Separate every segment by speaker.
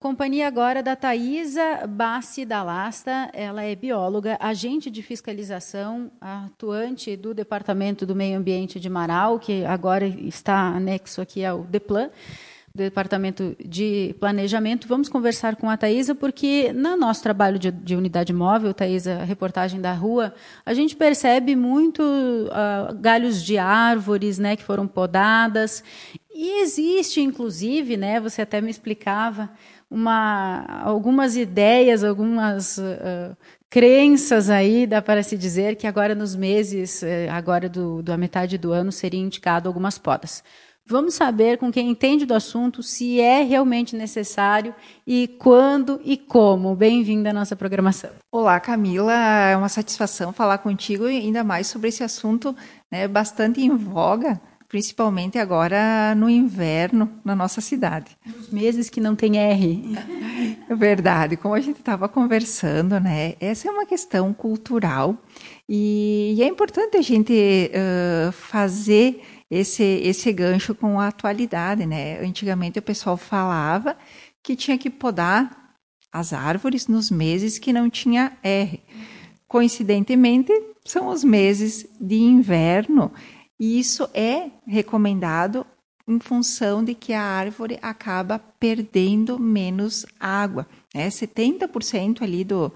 Speaker 1: Companhia agora da Thaisa Bassi Dalasta, ela é bióloga, agente de fiscalização, atuante do Departamento do Meio Ambiente de Marau, que agora está anexo aqui ao DEPLAN, Departamento de Planejamento. Vamos conversar com a Thaisa, porque no nosso trabalho de unidade móvel, Thaisa, reportagem da rua, a gente percebe muito galhos de árvores, né, que foram podadas, e existe, inclusive, né, você até me explicava, algumas ideias, algumas crenças aí, dá para se dizer, que agora nos meses, agora da metade do ano, seria indicado algumas podas. Vamos saber com quem entende do assunto se é realmente necessário e quando e como. Bem-vinda à nossa programação.
Speaker 2: Olá, Camila. É uma satisfação falar contigo e ainda mais sobre esse assunto, né, bastante em voga, principalmente agora no inverno na nossa cidade.
Speaker 1: Nos meses que não tem R.
Speaker 2: É verdade. Como a gente estava conversando, né, essa é uma questão cultural e é importante a gente fazer esse gancho com a atualidade, né? Antigamente o pessoal falava que tinha que podar as árvores nos meses que não tinha R. Coincidentemente, são os meses de inverno, e isso é recomendado em função de que a árvore acaba perdendo menos água, né? 70% ali do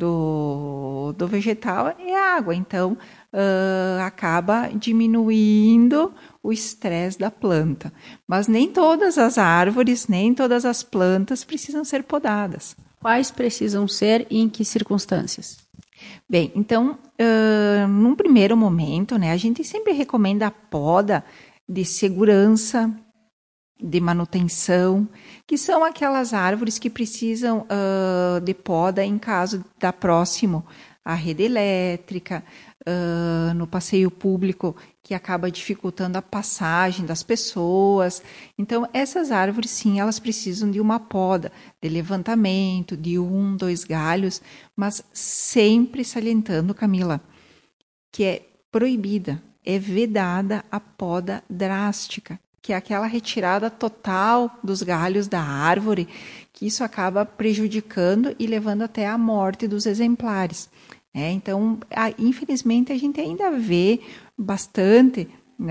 Speaker 2: vegetal é água, então acaba diminuindo o estresse da planta. Mas nem todas as árvores, nem todas as plantas precisam ser podadas.
Speaker 1: Quais precisam ser e em que circunstâncias?
Speaker 2: Bem, então, num primeiro momento, né, a gente sempre recomenda a poda de segurança, de manutenção, que são aquelas árvores que precisam de poda em caso da próximo à rede elétrica, no passeio público, que acaba dificultando a passagem das pessoas. Então, essas árvores, sim, elas precisam de uma poda, de levantamento, de 2 galhos, mas sempre salientando, Camila, que é proibida, é vedada a poda drástica, que é aquela retirada total dos galhos da árvore, que isso acaba prejudicando e levando até à morte dos exemplares. Então, infelizmente, a gente ainda vê bastante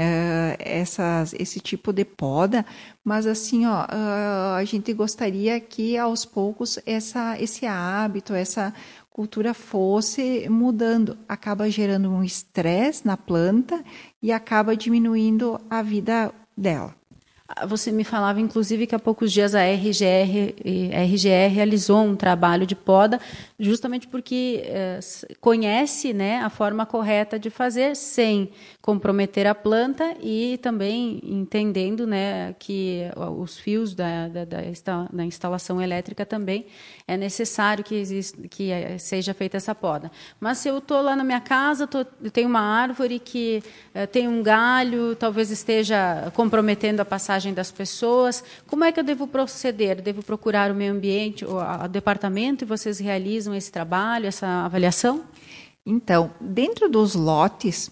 Speaker 2: esse tipo de poda, mas assim, a gente gostaria que aos poucos esse hábito, essa cultura fosse mudando. Acaba gerando um estresse na planta e acaba diminuindo a vida dela.
Speaker 1: Você me falava, inclusive, que há poucos dias a RGE realizou um trabalho de poda, justamente porque conhece, né, a forma correta de fazer, sem comprometer a planta e também entendendo, né, que os fios da instalação elétrica também é necessário que seja feita essa poda. Mas se eu estou lá na minha casa, eu tenho uma árvore que tem um galho, talvez esteja comprometendo a passagem das pessoas, como é que eu devo proceder? Devo procurar o meio ambiente, o departamento, e vocês realizam esse trabalho, essa avaliação?
Speaker 2: Então, dentro dos lotes,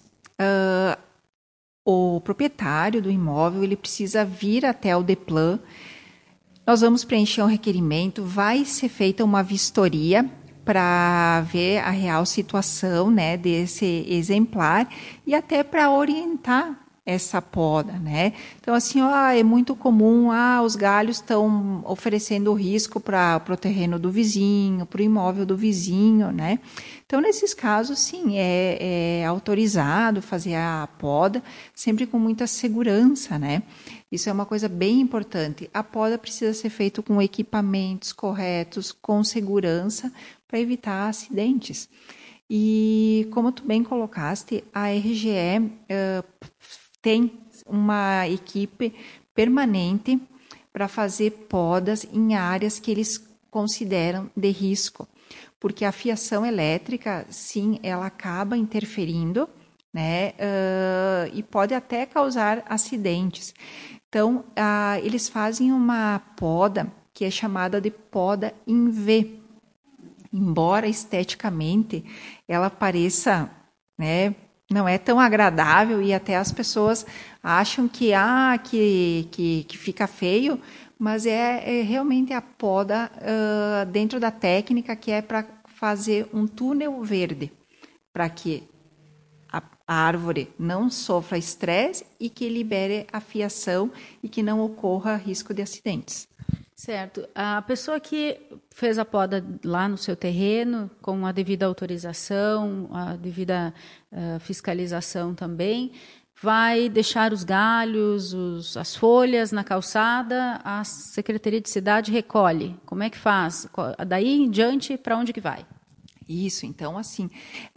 Speaker 2: o proprietário do imóvel ele precisa vir até o DEPLAN. Nós vamos preencher um requerimento, vai ser feita uma vistoria para ver a real situação, né, desse exemplar e até para orientar essa poda, né? Então, assim, é muito comum, os galhos estão oferecendo risco para o terreno do vizinho, para o imóvel do vizinho, né? Então, nesses casos, sim, é autorizado fazer a poda, sempre com muita segurança, né? Isso é uma coisa bem importante. A poda precisa ser feita com equipamentos corretos, com segurança, para evitar acidentes. E, como tu bem colocaste, a RGE tem uma equipe permanente para fazer podas em áreas que eles consideram de risco, porque a fiação elétrica, sim, ela acaba interferindo, né, e pode até causar acidentes. Então, eles fazem uma poda que é chamada de poda em V. Embora esteticamente ela pareça, né, não é tão agradável e até as pessoas acham que fica feio, mas é realmente a poda dentro da técnica que é para fazer um túnel verde, para que a árvore não sofra estresse e que libere a fiação e que não ocorra risco de acidentes.
Speaker 1: Certo. A pessoa que fez a poda lá no seu terreno, com a devida autorização, a devida fiscalização também, vai deixar os galhos, as folhas na calçada, a Secretaria de Cidade recolhe. Como é que faz? Daí em diante, para onde que vai?
Speaker 2: Isso, então, assim,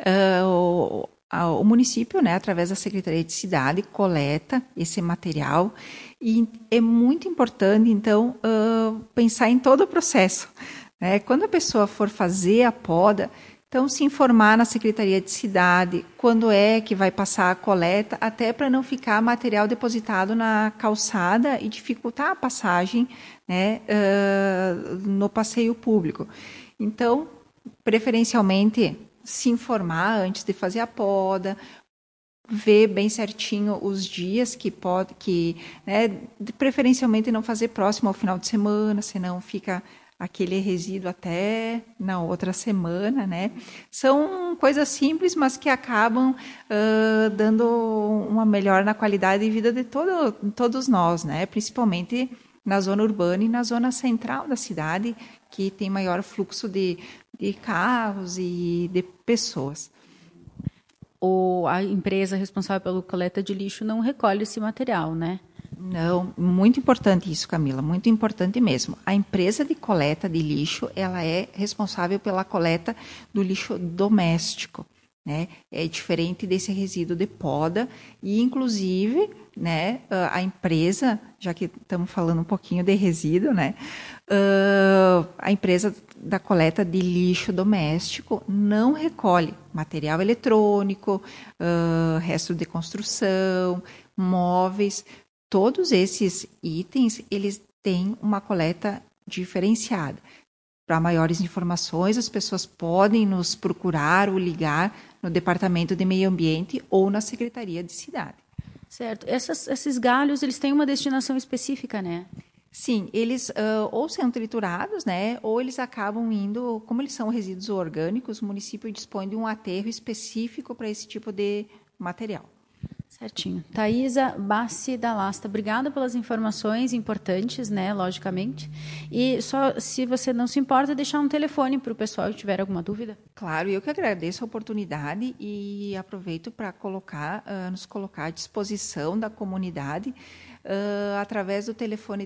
Speaker 2: o município, né, através da Secretaria de Cidade, coleta esse material e é muito importante, então, pensar em todo o processo. Né? Quando a pessoa for fazer a poda, então, se informar na Secretaria de Cidade, quando é que vai passar a coleta, até para não ficar material depositado na calçada e dificultar a passagem, né, no passeio público. Então, preferencialmente, se informar antes de fazer a poda, ver bem certinho os dias né, preferencialmente não fazer próximo ao final de semana, senão fica aquele resíduo até na outra semana, né? São coisas simples, mas que acabam dando uma melhora na qualidade de vida de todos nós, né? Principalmente na zona urbana e na zona central da cidade, que tem maior fluxo de carros e de pessoas.
Speaker 1: A empresa responsável pela coleta de lixo não recolhe esse material, né?
Speaker 2: Não, muito importante isso, Camila, muito importante mesmo. A empresa de coleta de lixo, ela é responsável pela coleta do lixo doméstico, né? É diferente desse resíduo de poda e, inclusive, né, a empresa, já que estamos falando um pouquinho de resíduo, né, a empresa da coleta de lixo doméstico não recolhe material eletrônico, resto de construção, móveis. Todos esses itens, eles têm uma coleta diferenciada. Para maiores informações, as pessoas podem nos procurar ou ligar no Departamento de Meio Ambiente ou na Secretaria de Cidade.
Speaker 1: Certo. Esses galhos, eles têm uma destinação específica, né?
Speaker 2: Sim, eles ou são triturados, né, ou eles acabam indo, como eles são resíduos orgânicos, o município dispõe de um aterro específico para esse tipo de material.
Speaker 1: Certinho. Thaisa Bassi da Lasta, obrigada pelas informações importantes, né, logicamente. E só, se você não se importa, deixar um telefone para o pessoal que tiver alguma dúvida.
Speaker 2: Claro, eu que agradeço a oportunidade e aproveito para nos colocar à disposição da comunidade através do telefone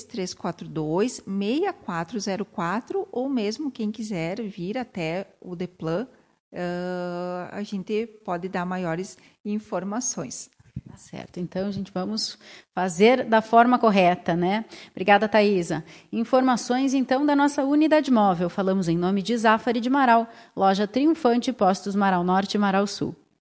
Speaker 2: 3342-6404 ou mesmo quem quiser vir até o DEPLAN, a gente pode dar maiores informações.
Speaker 1: Tá certo. Então, a gente vamos fazer da forma correta, né? Obrigada, Thaisa. Informações, então, da nossa unidade móvel. Falamos em nome de Zafari de Marau, loja Triunfante, Postos Marau Norte e Marau Sul.